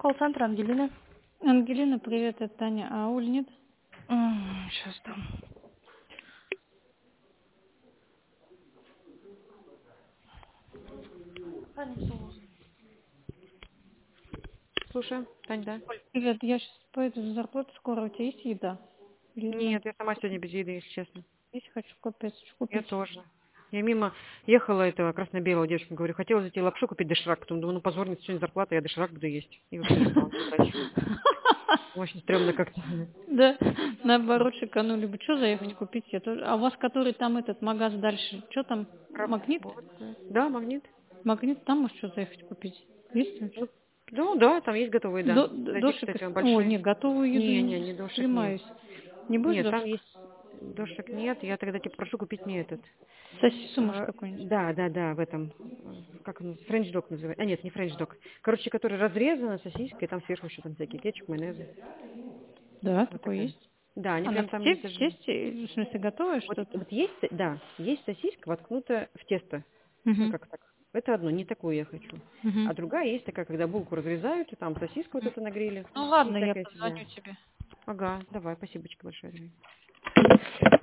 колл-центр Ангелина. Ангелина, привет, это Таня. А Уль нет? Сейчас там. Слушай, Тань, да? Привет, я сейчас поеду за зарплату скоро. У тебя есть еда? Нет, я сама сегодня без еды, если честно. Есть, хочу купить. Я тоже. Я мимо ехала этого красно-белого девушка, говорю, хотела зайти лапшу купить доширак, потом думаю, ну позорница, сегодня зарплата, я доширак буду есть. И вообще не стала брать. Очень стрёмно как-то. Да, наоборот, шиканули бы. Что заехать купить? Я тоже. А у вас, который там этот магаз дальше, что там? Магнит? Да, магнит. Магнит, там может что заехать купить? Есть там что? Ну да, там есть готовые, да. Зайди, Дошик. кстати, он О, большой. не, готовую еду Не дошик, нет. стремаюсь. Не будешь Нет, там дошик? есть дошик нет. Я тогда тебя прошу купить мне этот. Сосису, может, какой-нибудь? Да, в этом. Как он? Френч-дог называется. А нет, не френч-дог. Короче, который разрезана сосиска, и там сверху еще там всякие кетчуп, майонезы. Да, Вот такой такая. есть. Да, они Она прям в там есть тесте, даже. в смысле, готовое Вот, что-то? вот есть, да, есть сосиска воткнута в тесто. Ну, Угу. как так. Это одно, не такую я хочу. Угу. А другая есть такая, когда булку разрезают, и там сосиска вот эта на гриле. Ну И ладно, я всякая фигня. позвоню тебе. Ага, давай, спасибо большое.